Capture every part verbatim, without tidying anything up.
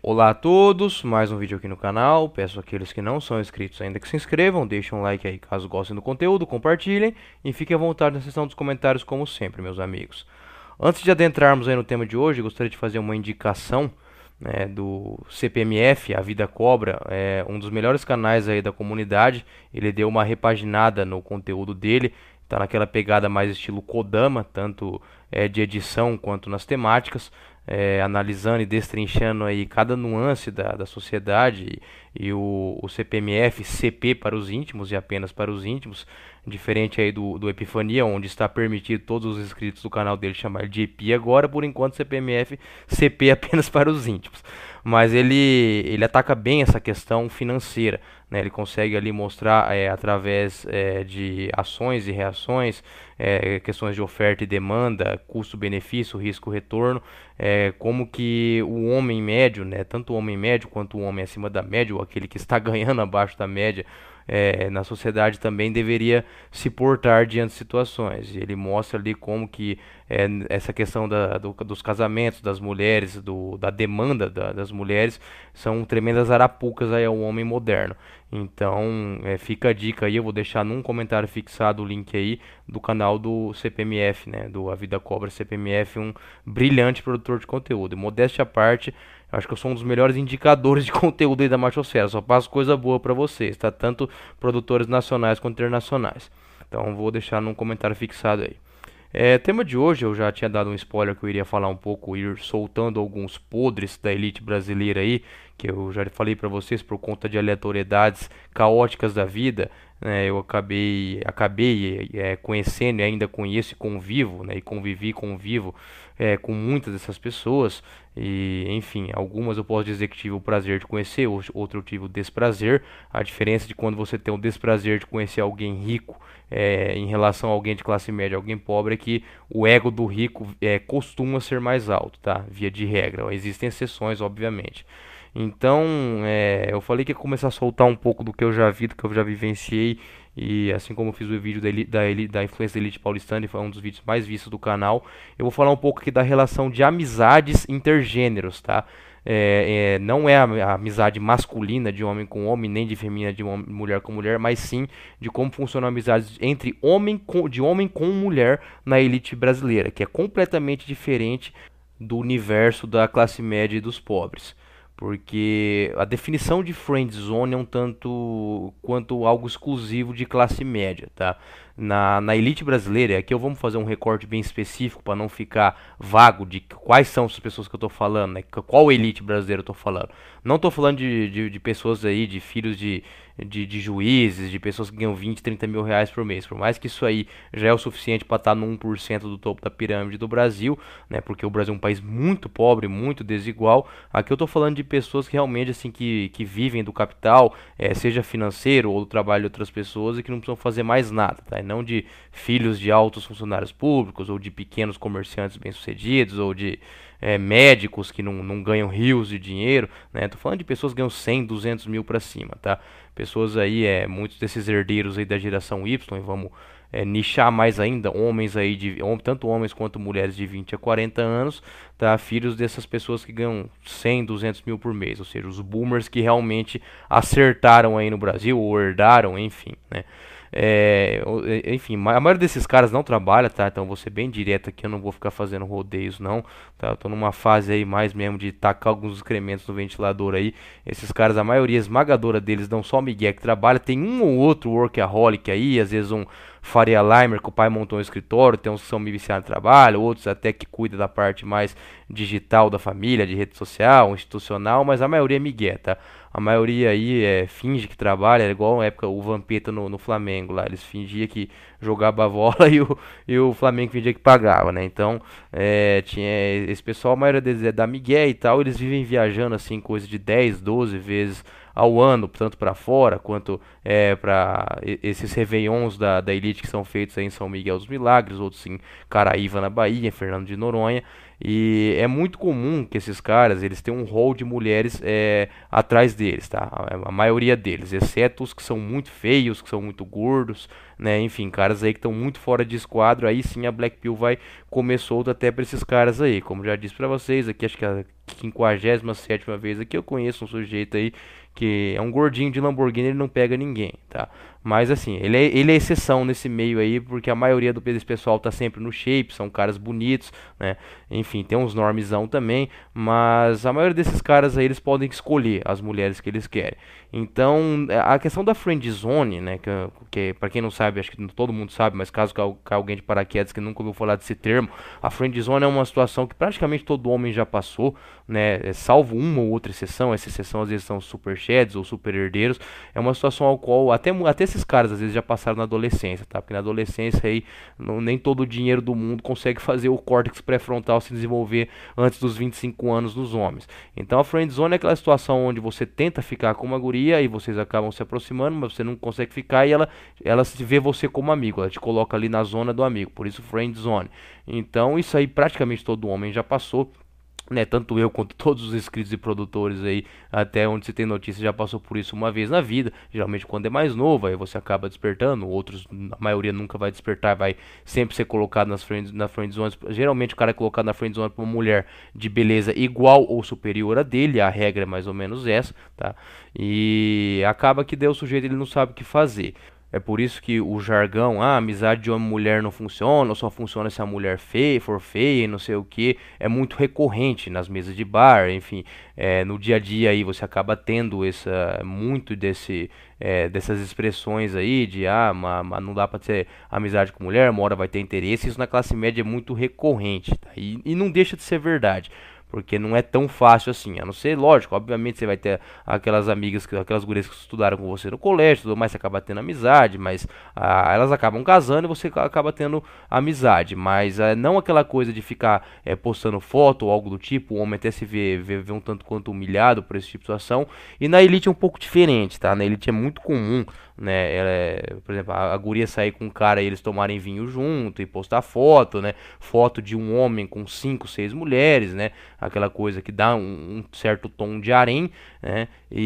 Olá a todos, mais um vídeo aqui no canal. Peço àqueles que não são inscritos ainda que se inscrevam, deixem um like aí caso gostem do conteúdo, compartilhem e fiquem à vontade na seção dos comentários como sempre, meus amigos. Antes de adentrarmos aí no tema de hoje, gostaria de fazer uma indicação, né, do C P M F, A Vida Cobra, é um dos melhores canais aí da comunidade. Ele deu uma repaginada no conteúdo dele, tá naquela pegada mais estilo Kodama, tanto é, de edição quanto nas temáticas, é, analisando e destrinchando aí cada nuance da, da sociedade e, e o, o C P M F, C P para os íntimos e apenas para os íntimos, diferente aí do, do Epifania, onde está permitido todos os inscritos do canal dele chamar de E P I agora, por enquanto C P M F, C P apenas para os íntimos. Mas ele, ele ataca bem essa questão financeira, né? Ele consegue ali mostrar é, através é, de ações e reações, é, questões de oferta e demanda, custo-benefício, risco-retorno, é, como que o homem médio, né, tanto o homem médio quanto o homem acima da média, ou aquele que está ganhando abaixo da média, é, na sociedade também deveria se portar diante de situações. E ele mostra ali como que é, essa questão da, do, dos casamentos, das mulheres, do, da demanda da, das mulheres, são tremendas arapucas aí ao homem moderno. Então, é, fica a dica aí, eu vou deixar num comentário fixado o link aí do canal do C P M F, né, do A Vida Cobra C P M F, um brilhante produtor de conteúdo. E modéstia à parte, acho que eu sou um dos melhores indicadores de conteúdo aí da Machosfera, só passo coisa boa para vocês, tá? Tanto produtores nacionais quanto internacionais. Então, vou deixar num comentário fixado aí. É, tema de hoje, eu já tinha dado um spoiler que eu iria falar um pouco, ir soltando alguns podres da elite brasileira aí, que eu já falei para vocês por conta de aleatoriedades caóticas da vida, né, eu acabei, acabei é, conhecendo e ainda conheço e convivo, né, e convivi, convivo é, com muitas dessas pessoas, e enfim, algumas eu posso dizer que tive o prazer de conhecer, outras eu tive o desprazer. A diferença de quando você tem o desprazer de conhecer alguém rico é, em relação a alguém de classe média, alguém pobre, é que o ego do rico é, costuma ser mais alto, tá? Via de regra. Existem exceções, obviamente. Então, é, eu falei que ia começar a soltar um pouco do que eu já vi, do que eu já vivenciei, e assim como eu fiz o vídeo da, eli- da, eli- da influência da elite paulistana, e foi um dos vídeos mais vistos do canal, eu vou falar um pouco aqui da relação de amizades intergêneros, tá? É, é, não é a, a amizade masculina de homem com homem, nem de feminina de hom- mulher com mulher, mas sim de como funcionam amizades entre homem com, de homem com mulher na elite brasileira, que é completamente diferente do universo da classe média e dos pobres. Porque a definição de friend zone é um tanto quanto algo exclusivo de classe média, tá? Na, na elite brasileira, aqui eu vamos fazer um recorte bem específico para não ficar vago de quais são as pessoas que eu estou falando, né? Qual elite brasileira eu estou falando. Não estou falando de, de, de pessoas aí, de filhos de, de, de juízes, de pessoas que ganham vinte, trinta mil reais por mês. Por mais que isso aí já é o suficiente para estar no um por cento do topo da pirâmide do Brasil, né? Porque o Brasil é um país muito pobre, muito desigual. Aqui eu estou falando de pessoas que realmente assim que, que vivem do capital, é, seja financeiro ou do trabalho de outras pessoas e que não precisam fazer mais nada, tá? E não de filhos de altos funcionários públicos ou de pequenos comerciantes bem-sucedidos ou de é, médicos que não, não ganham rios de dinheiro, né? Tô falando de pessoas que ganham cem, duzentos mil para cima, tá? Pessoas aí, é, muitos desses herdeiros aí da geração Y, e vamos é, nichar mais ainda, homens aí, de, hom- tanto homens quanto mulheres de vinte a quarenta anos, tá? Filhos dessas pessoas que ganham cem, duzentos mil por mês, ou seja, os boomers que realmente acertaram aí no Brasil, ou herdaram, enfim, né? É, o- e- enfim, ma- a maioria desses caras não trabalha, tá? Então vou ser bem direto aqui, eu não vou ficar fazendo rodeios, não, tá? Eu tô numa fase aí mais mesmo de tacar alguns excrementos no ventilador aí. Esses caras, a maioria esmagadora deles não só Miguel que trabalha, tem um ou outro workaholic aí, às vezes um Faria Limer que o pai montou um escritório, tem uns que são meio viciados no trabalho, outros até que cuida da parte mais digital da família, de rede social, institucional, mas a maioria é Miguel, tá? A maioria aí é, finge que trabalha, é igual na época o Vampeta no, no Flamengo lá, eles fingiam que jogava a bola e o, e o Flamengo fingia que pagava, né? Então, é, tinha esse pessoal, a maioria deles é da Miguel e tal, eles vivem viajando assim, coisa de dez, doze vezes ao ano, tanto para fora quanto é, para esses réveillons da, da elite que são feitos aí em São Miguel dos Milagres, outros em Caraíva na Bahia, em Fernando de Noronha. E é muito comum que esses caras, eles tenham um rol de mulheres é, atrás deles, tá? A, a maioria deles, exceto os que são muito feios, que são muito gordos, né? Enfim, caras aí que estão muito fora de esquadro, aí sim a Black Pill vai comer solto até pra esses caras aí. Como já disse pra vocês, aqui acho que é a quinquagésima sétima vez aqui eu conheço um sujeito aí que é um gordinho de Lamborghini, ele não pega ninguém, tá? Mas assim, ele é, ele é exceção nesse meio aí, porque a maioria do desse pessoal tá sempre no shape, são caras bonitos, né? Enfim, tem uns normzão também, mas a maioria desses caras aí, eles podem escolher as mulheres que eles querem. Então, a questão da friend zone, né, que, que para quem não sabe, acho que todo mundo sabe, mas caso que alguém de paraquedas que nunca ouviu falar desse termo, a friend zone é uma situação que praticamente todo homem já passou, né, salvo uma ou outra exceção, essa exceção às vezes são super sheds ou super herdeiros, é uma situação ao qual até, até esses caras às vezes já passaram na adolescência, tá? Porque na adolescência aí não, nem todo o dinheiro do mundo consegue fazer o córtex pré-frontal se desenvolver antes dos vinte e cinco anos dos homens. Então a friend zone é aquela situação onde você tenta ficar com uma guria e vocês acabam se aproximando, mas você não consegue ficar e ela, ela se vê você como amigo, ela te coloca ali na zona do amigo, por isso friend zone. Então isso aí praticamente todo homem já passou, né, tanto eu quanto todos os inscritos e produtores aí, até onde se tem notícia, já passou por isso uma vez na vida. Geralmente quando é mais novo, aí você acaba despertando, outros, a maioria nunca vai despertar, vai sempre ser colocado nas friend, na friend zone. Geralmente o cara é colocado na friend zone por uma mulher de beleza igual ou superior a dele, a regra é mais ou menos essa, tá? E acaba que deu o sujeito, ele não sabe o que fazer. É por isso que o jargão, ah, amizade de homem e mulher não funciona, ou só funciona se a mulher feia, for feia e não sei o que, é muito recorrente nas mesas de bar, enfim, é, no dia a dia aí você acaba tendo essa, muito desse, é, dessas expressões aí de, ah, ma, ma, não dá pra ter amizade com mulher, uma hora vai ter interesse, isso na classe média é muito recorrente, tá? E, e não deixa de ser verdade. Porque não é tão fácil assim, a não ser, lógico, obviamente você vai ter aquelas amigas, aquelas gurias que estudaram com você no colégio, tudo mais, você acaba tendo amizade, mas ah, elas acabam casando e você acaba tendo amizade, mas ah, não aquela coisa de ficar eh, postando foto ou algo do tipo, o homem até se vê, vê, vê um tanto quanto humilhado por esse tipo de situação, e na elite é um pouco diferente, tá? Na elite é muito comum, né, ela é, por exemplo, a, a guria sair com um cara e eles tomarem vinho junto e postar foto, né, foto de um homem com cinco, seis mulheres, né, aquela coisa que dá um, um certo tom de harém, né?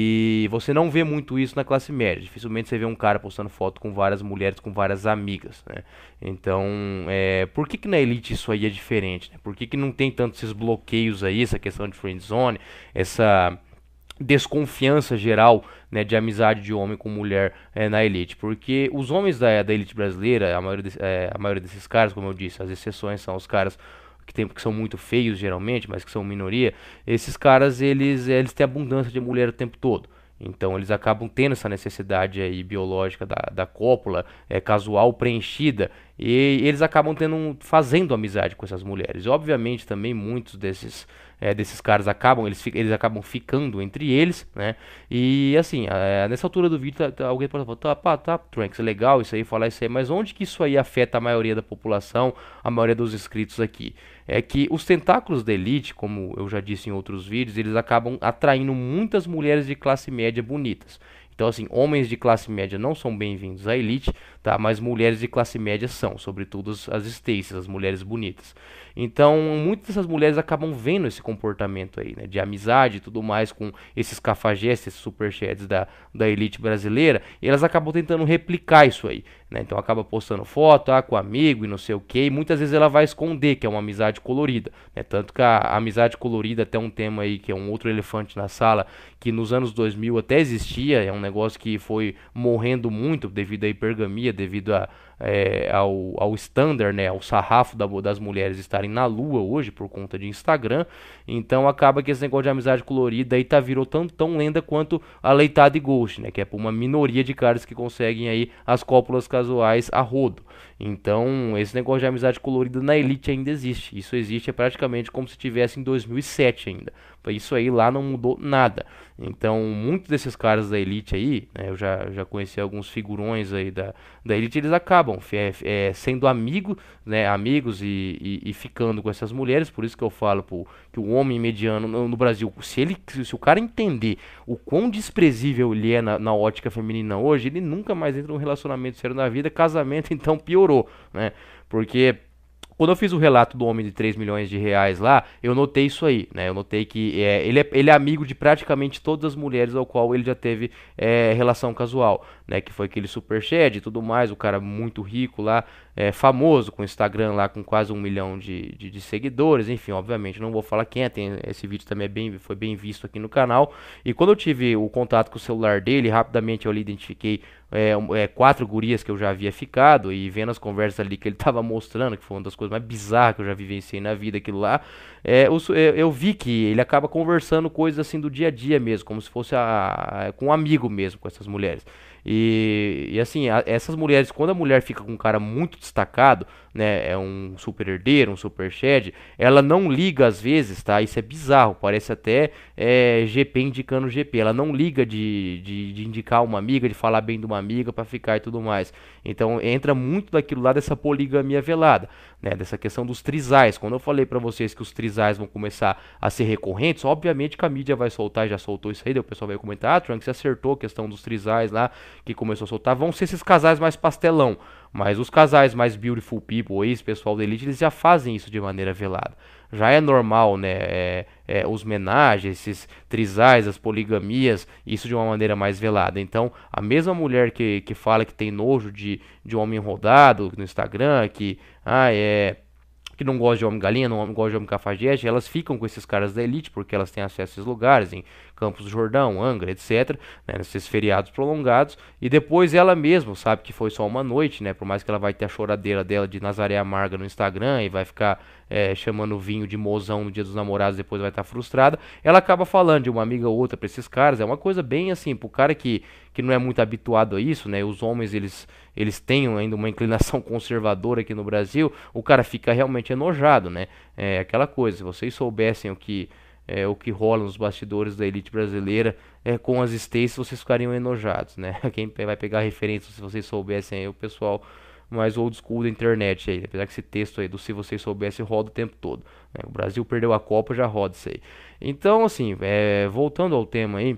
E você não vê muito isso na classe média. Dificilmente você vê um cara postando foto com várias mulheres, com várias amigas, né? Então, é, por que que na elite isso aí é diferente, né? Por que que não tem tantos esses bloqueios aí, essa questão de friend zone, essa desconfiança geral, né, de amizade de homem com mulher é, na elite? Porque os homens da, da elite brasileira, a maioria, de, é, a maioria desses caras, como eu disse, as exceções são os caras que, tem, que são muito feios geralmente, mas que são minoria. Esses caras, eles, eles têm abundância de mulher o tempo todo. Então eles acabam tendo essa necessidade aí biológica da, da cópula é, casual preenchida, e eles acabam tendo fazendo amizade com essas mulheres. E, obviamente também muitos desses é, desses caras acabam eles, eles acabam ficando entre eles, né? E assim, é, nessa altura do vídeo tá, tá, alguém pode falar, tá, pá, tá, Trunks, é legal isso aí, falar isso aí, mas onde que isso aí afeta a maioria da população, a maioria dos inscritos aqui? É que os tentáculos da elite, como eu já disse em outros vídeos, eles acabam atraindo muitas mulheres de classe média bonitas. Então, assim, homens de classe média não são bem-vindos à elite, tá? Mas mulheres de classe média são, sobretudo as, as Stacy's, as mulheres bonitas. Então, muitas dessas mulheres acabam vendo esse comportamento aí, né? De amizade e tudo mais com esses cafajestes, esses superchats da, da elite brasileira, e elas acabam tentando replicar isso aí, né? Então, acaba postando foto, ah, com amigo e não sei o que, e muitas vezes ela vai esconder que é uma amizade colorida, né? Tanto que a, a amizade colorida, até um tema aí que é um outro elefante na sala, que nos anos dois mil até existia, é um negócio que foi morrendo muito devido à hipergamia, devido a, é, ao, ao standard, né, ao sarrafo da, das mulheres estarem na lua hoje por conta de Instagram. Então acaba que esse negócio de amizade colorida aí tá, virou tão, tão lenda quanto a leitada e ghost, né, que é por uma minoria de caras que conseguem aí as cópulas casuais a rodo. Então esse negócio de amizade colorida na elite ainda existe. Isso existe é praticamente como se tivesse em dois mil e sete ainda. Isso aí lá não mudou nada. Então, muitos desses caras da elite aí, né, eu já, já conheci alguns figurões aí da, da elite, eles acabam é, é, sendo amigo, né, amigos e, e, e ficando com essas mulheres. Por isso que eu falo pô, que o homem mediano no, no Brasil, se, ele, se o cara entender o quão desprezível ele é na, na ótica feminina hoje, ele nunca mais entra num relacionamento sério na vida. Casamento, então, piorou, né? Porque Quando eu fiz o relato do homem de três milhões de reais lá, eu notei isso aí, né? Eu notei que é, ele, é, ele é amigo de praticamente todas as mulheres ao qual ele já teve é, relação casual, né? Que foi aquele superchat e tudo mais, o cara muito rico lá, é, famoso, com Instagram lá com quase um milhão de, de, de seguidores, enfim, obviamente não vou falar quem é, tem, esse vídeo também é bem, foi bem visto aqui no canal. E quando eu tive o contato com o celular dele, rapidamente eu ali identifiquei é, é, quatro gurias que eu já havia ficado, e vendo as conversas ali que ele tava mostrando, que foi uma das coisas mais bizarras que eu já vivenciei na vida, aquilo lá, é, eu, eu, eu vi que ele acaba conversando coisas assim do dia a dia mesmo, como se fosse a, a, com um amigo mesmo, com essas mulheres. E, e assim, a, essas mulheres, quando a mulher fica com um cara muito destacado, né, é um super herdeiro, um super shed, ela não liga às vezes, tá? Isso é bizarro, parece até é, G P indicando G P. Ela não liga de, de, de indicar uma amiga, de falar bem de uma amiga pra ficar e tudo mais. Então entra muito daquilo lá dessa poligamia velada, né? Dessa questão dos trisais. Quando eu falei pra vocês que os trisais vão começar a ser recorrentes, obviamente que a mídia vai soltar, já soltou isso aí, daí o pessoal vai comentar, ah, Trunks, você acertou a questão dos trisais lá, que começou a soltar, vão ser esses casais mais pastelão. Mas os casais mais beautiful people, ex-pessoal da elite, eles já fazem isso de maneira velada. Já é normal, né? É, é, os menagens, esses trisais, as poligamias, isso de uma maneira mais velada. Então, a mesma mulher que, que fala que tem nojo de, de homem rodado no Instagram, que ah, é, que não gosta de homem galinha, não gosta de homem cafajeste, elas ficam com esses caras da elite porque elas têm acesso a esses lugares, em Campos do Jordão, Angra, etc, né, nesses feriados prolongados, e depois ela mesma sabe que foi só uma noite, né, por mais que ela vai ter a choradeira dela de Nazaré Amarga no Instagram e vai ficar é, chamando o vinho de mozão no dia dos namorados, depois vai estar frustrada, ela acaba falando de uma amiga ou outra pra esses caras, é uma coisa bem assim, pro cara que, que não é muito habituado a isso, né, os homens eles, eles têm ainda uma inclinação conservadora aqui no Brasil, o cara fica realmente enojado, né, é aquela coisa, se vocês soubessem o que é, o que rola nos bastidores da elite brasileira é, com as Stacy, vocês ficariam enojados, né? Quem vai pegar referência, se vocês soubessem aí, o pessoal mais old school da internet aí, apesar que esse texto aí do se vocês soubessem roda o tempo todo, né? O Brasil perdeu a Copa, já roda isso aí. Então, assim, é, voltando ao tema aí,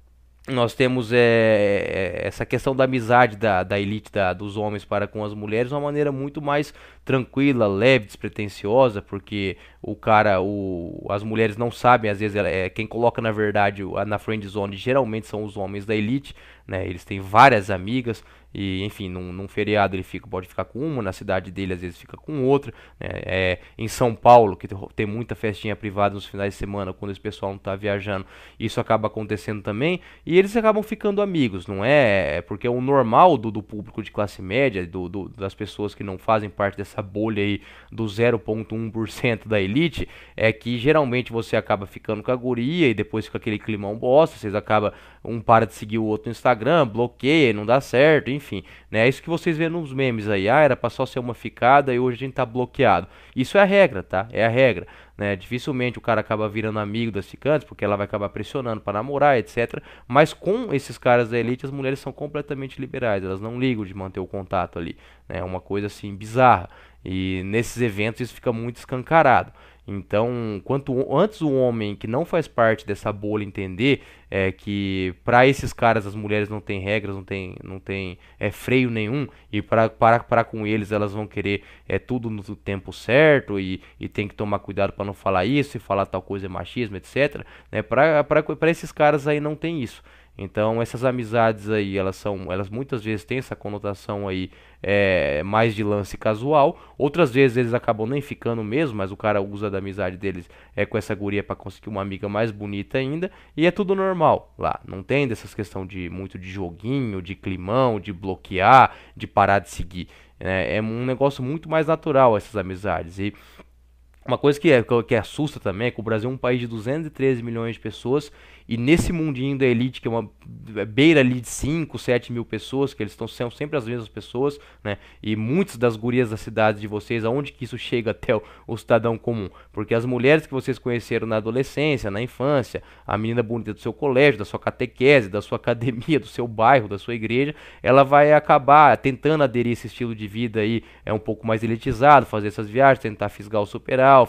nós temos é, é, essa questão da amizade da, da elite da, dos homens para com as mulheres de uma maneira muito mais tranquila, leve, despretensiosa, porque o cara, o, as mulheres não sabem, às vezes é, quem coloca na verdade na friend zone geralmente são os homens da elite, né? Eles têm várias amigas e enfim, num, num feriado ele fica, pode ficar com uma, na cidade dele às vezes fica com outra, né? É, em São Paulo, que tem muita festinha privada nos finais de semana, quando esse pessoal não está viajando, isso acaba acontecendo também, e eles acabam ficando amigos, não é? É porque o normal do, do público de classe média, do, do, das pessoas que não fazem parte dessa bolha aí do zero vírgula um por cento da elite, é que geralmente você acaba ficando com a guria e depois fica aquele climão bosta, vocês acabam, um para de seguir o outro no Instagram, bloqueia, não dá certo, enfim, né? É isso que vocês vêem nos memes aí, ah, era pra só ser uma ficada e hoje a gente tá bloqueado. Isso é a regra, tá? É a regra, né? Dificilmente o cara acaba virando amigo das ficantes, porque ela vai acabar pressionando pra namorar, etc. Mas com esses caras da elite, as mulheres são completamente liberais, elas não ligam de manter o contato ali, né? É uma coisa assim bizarra. E nesses eventos isso fica muito escancarado. Então, quanto antes o homem que não faz parte dessa bolha entender é que para esses caras as mulheres não têm regras, não tem, não tem é, freio nenhum, e para parar para com eles elas vão querer é tudo no tempo certo e, e tem que tomar cuidado para não falar isso e falar tal coisa é machismo, etc. Né? Para esses caras aí não tem isso. Então essas amizades aí, elas são, elas muitas vezes têm essa conotação aí é, mais de lance casual. Outras vezes eles acabam nem ficando mesmo, mas o cara usa da amizade deles é com essa guria para conseguir uma amiga mais bonita ainda. E é tudo normal lá. Não tem dessas questão de muito de joguinho, de climão, de bloquear, de parar de seguir. É, é um negócio muito mais natural essas amizades. E uma coisa que, é, que assusta também é que o Brasil é um país de duzentos e treze milhões de pessoas e nesse mundinho da elite, que é uma beira ali de cinco, sete mil pessoas, que eles estão sendo sempre as mesmas pessoas, né? E muitas das gurias da cidade de vocês, aonde que isso chega até o, o cidadão comum? Porque as mulheres que vocês conheceram na adolescência, na infância, a menina bonita do seu colégio, da sua catequese, da sua academia, do seu bairro, da sua igreja, ela vai acabar tentando aderir a esse estilo de vida aí, é um pouco mais elitizado, fazer essas viagens, tentar fisgar o super alfa,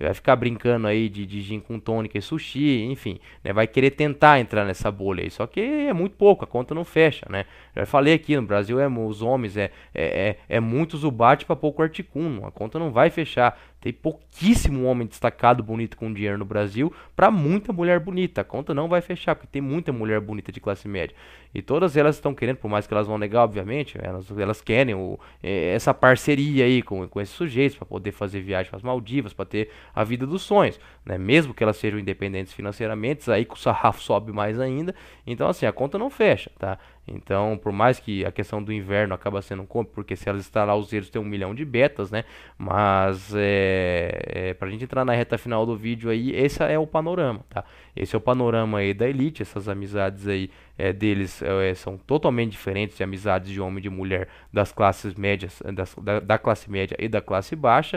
vai ficar brincando aí de, de gin com tônica e sushi, enfim, né? Vai querer tentar entrar nessa bolha aí. Só que é muito pouco, a conta não fecha, né? Já falei aqui, no Brasil é, os homens é, é, é, é muito Zubat para pouco Articuno, a conta não vai fechar. Tem pouquíssimo homem destacado bonito com dinheiro no Brasil para muita mulher bonita. A conta não vai fechar, porque tem muita mulher bonita de classe média. E todas elas estão querendo, por mais que elas vão negar, obviamente, elas, elas querem o, é, essa parceria aí com, com esses sujeitos para poder fazer viagem para as Maldivas, para ter a vida dos sonhos, né? Mesmo que elas sejam independentes financeiramente, aí que o sarrafo sobe mais ainda. Então, assim, a conta não fecha, tá? Então, por mais que a questão do inverno acaba sendo um compro, porque se elas instalar os eles tem um milhão de betas, né? Mas é, é, pra gente entrar na reta final do vídeo aí, esse é o panorama, tá? Esse é o panorama aí da elite, essas amizades aí é, deles é, são totalmente diferentes de amizades de homem e de mulher das classes médias, das, da, da classe média e da classe baixa.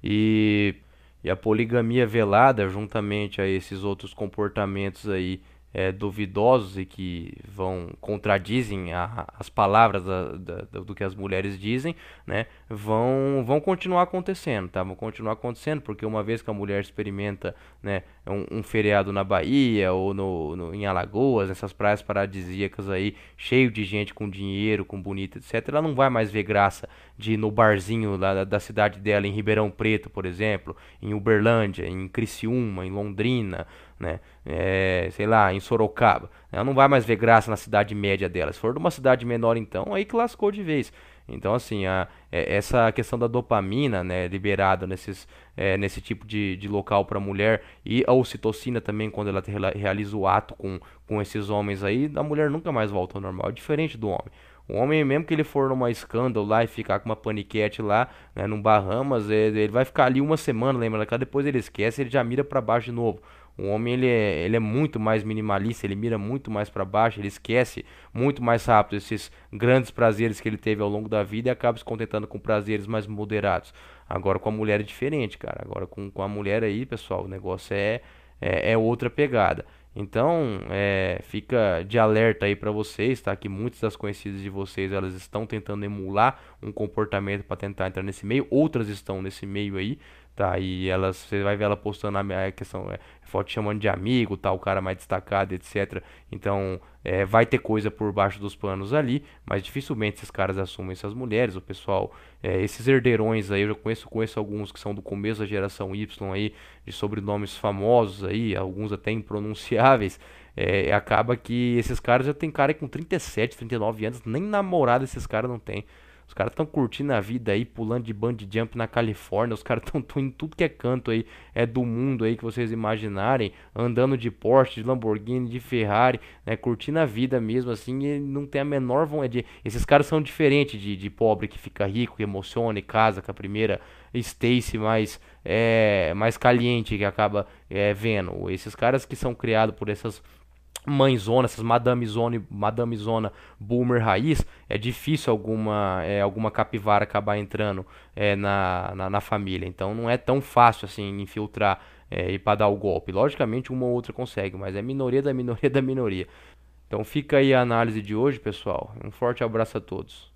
E, e a poligamia velada, juntamente a esses outros comportamentos aí é, duvidosos e que vão contradizem a, as palavras da, da, do que as mulheres dizem, né, vão, vão continuar acontecendo, tá? Vão continuar acontecendo porque uma vez que a mulher experimenta, né, um, um feriado na Bahia ou no, no, em Alagoas, nessas praias paradisíacas aí, cheio de gente com dinheiro, com bonita, etcétera, ela não vai mais ver graça de ir no barzinho lá da, da cidade dela, em Ribeirão Preto, por exemplo, em Uberlândia, em Criciúma, em Londrina, né? É, sei lá, em Sorocaba. Ela não vai mais ver graça na cidade média dela. Se for de uma cidade menor, então, aí que lascou de vez. Então, assim, a, é, essa questão da dopamina, né, liberada nesses, é, nesse tipo de, de local para mulher, e a ocitocina também, quando ela realiza o ato com, com esses homens aí, a mulher nunca mais volta ao normal. É diferente do homem. O homem, mesmo que ele for numa escândalo lá e ficar com uma paniquete lá, né, num Bahamas, ele, ele vai ficar ali uma semana, lembra? Depois ele esquece, ele já mira para baixo de novo. O homem ele é, ele é muito mais minimalista, ele mira muito mais para baixo, ele esquece muito mais rápido esses grandes prazeres que ele teve ao longo da vida e acaba se contentando com prazeres mais moderados. Agora com a mulher é diferente, cara. Agora com, com a mulher aí, pessoal, o negócio é, é, é outra pegada. Então, é, fica de alerta aí para vocês, tá? Que muitas das conhecidas de vocês, elas estão tentando emular um comportamento para tentar entrar nesse meio, outras estão nesse meio aí, tá? E elas, você vai ver ela postando a, a questão, é, foto chamando de amigo, tal, o cara mais destacado, etcétera. Então, é, vai ter coisa por baixo dos panos ali, mas dificilmente esses caras assumem essas mulheres, o pessoal, é, esses herdeirões aí, eu já conheço, conheço alguns que são do começo da geração Y aí, de sobrenomes famosos aí, alguns até impronunciáveis. É, acaba que esses caras já tem cara com trinta e sete, trinta e nove anos, nem namorada esses caras não tem. Os caras estão curtindo a vida aí, pulando de bungee jump na Califórnia. Os caras estão em tudo que é canto aí, é do mundo aí que vocês imaginarem, andando de Porsche, de Lamborghini, de Ferrari, né, curtindo a vida mesmo assim, e não tem a menor vontade. Esses caras são diferentes de, de pobre que fica rico, que emociona e casa com a primeira Stacy mais é, mais caliente que acaba é, vendo. Esses caras que são criados por essas mãezona, essas madamezona, madamezona boomer raiz, é difícil alguma, é, alguma capivara acabar entrando é, na, na, na família. Então não é tão fácil assim infiltrar é, e para dar o golpe. Logicamente uma ou outra consegue, mas é minoria da minoria da minoria. Então fica aí a análise de hoje, pessoal. Um forte abraço a todos.